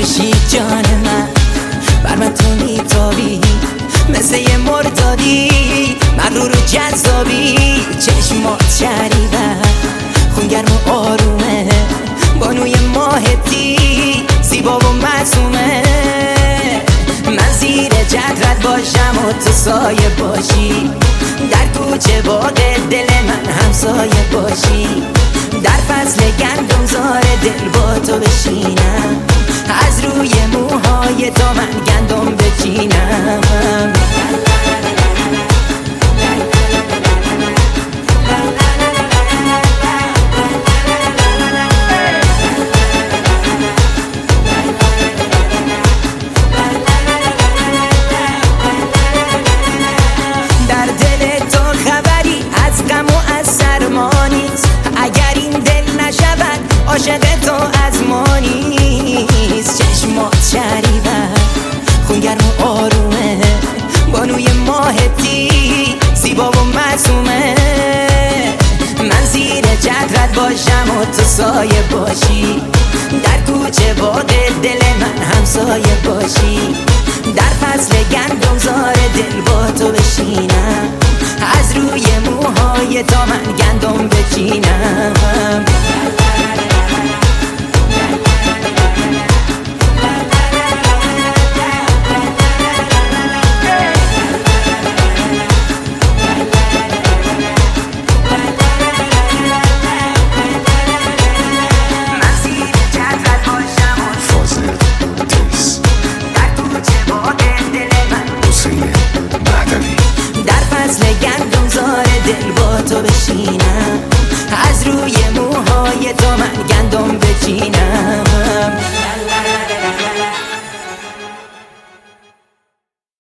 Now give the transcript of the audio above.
خورشید جان بر من تو میتابی مثل یه مردادی، مغرور و جذابی، چشمات شریبه، خونگرم و آرومه، بانوی ماهتی، زیبا و معصومه. من زیر جدرت باشم و تو سایه باشی، در کوچه باغ دل من همسایه باشی، در فصل گندم زار دل با تو بشینم، از روی موهای تو من گندم بچینم. در دل تو خبری از غم و از سرما نیست، اگر این دل نشود عاشق تو از ما نیست. چشمات شریبه، خونگرم و آرومه، بانوی ماهتی، زیبا و معصومه. من زیر جدرت باشم و تو سایه باشی، در کوچه باغ دل من همسایه باشی، در فصل گندم زار دل با تو بشینم، از روی موهای تو من گندم بچینم.